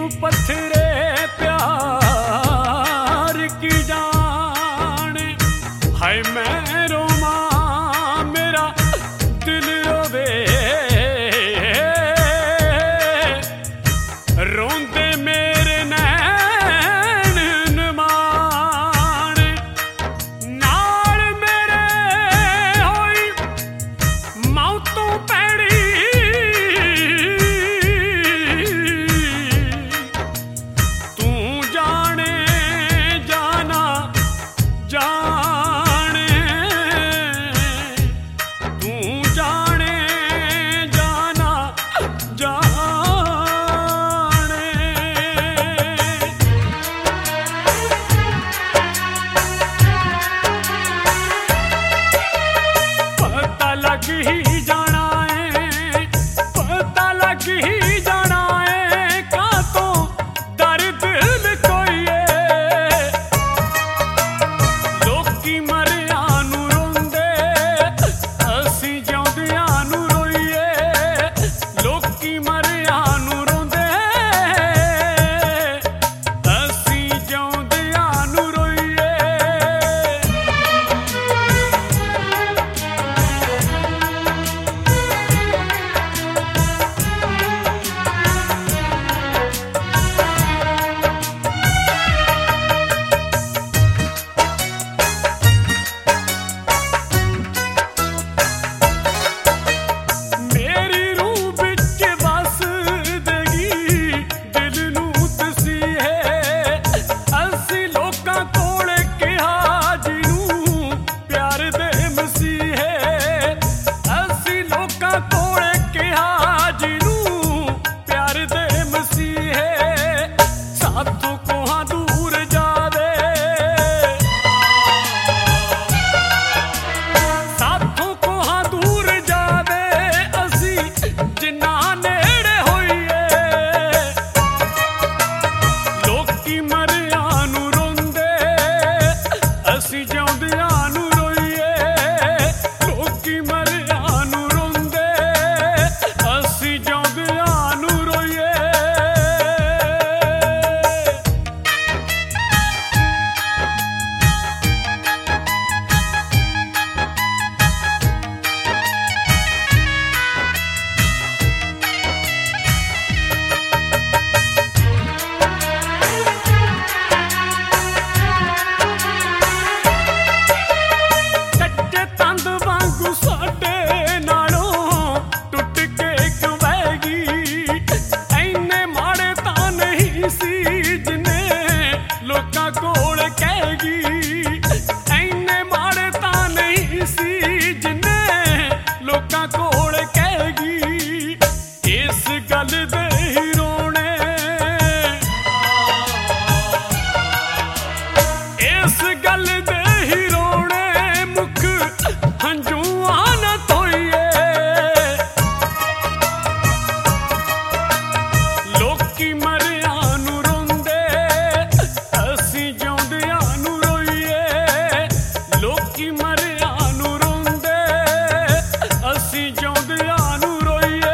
पत्थरे प्यार की जान है। मैं रोमा मेरा दिल रोवे, रोंदे मेरे नैन नमान, नाल मेरे होई मौतों पैड़ी, तू जाने जाना जाने, तू जाने जाना जाने। पता लग ही जाना है, पता लग ही जाना है, का तो दर्द कोई है। लोकी मरिया नू रोंदे, असी जिउंदियां नू रोईए। लोकी मरिया नू रोंदे, असी जिउंदियां नू रोईए। मेरी रूह बिच बस देगी, दिल नू तसी है। असी लोकां कोल कहा जिनू प्यार दे मसीहे, असी लोकां कोल कहा जिनू प्यार दे मसीहे। साथों कोहां दूर जावे, साथों कोहां दूर जावे, असी जिन्ना नेड़े होईए। लोकी मरिया नू रोंदे, असी जिउंदियां नू रोईए। लोकी मरिया नू रोंदे, असी जिउंदियां नू रोईए। कच्चे तंद वांगू साडे नालों टुट के गवैगी, ऐने माड़े तां नहीं सी जिन्ने लोकां कोल कहगी। ऐने माड़े तां नहीं सी जिन्ने लोकां कोल कहगी। इस गल दे ही रोने, इस गल दे ही रोने, मुख हंझूआं ना धोईए। लोकी मरिया नू रोंदे, असी जिउंदियां नू रोईए। लोकी मरिया नू रोंदे, असी जिउंदियां नू रोईए।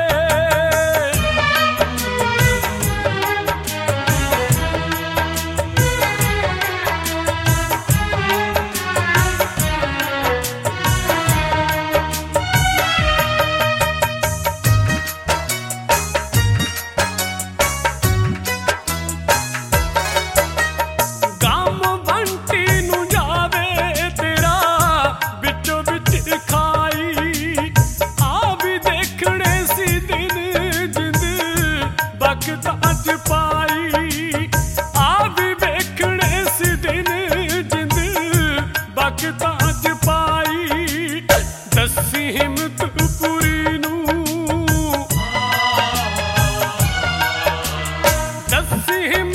गम बंटी नू जावे तेरा बिचो बिच खाई, आ भी देखने सी दिन जिंद बखतां च पाई। आ भी देखने सी दिन जिंद बखतां च पाई। दसी हिम्मत पूरी नू, दसी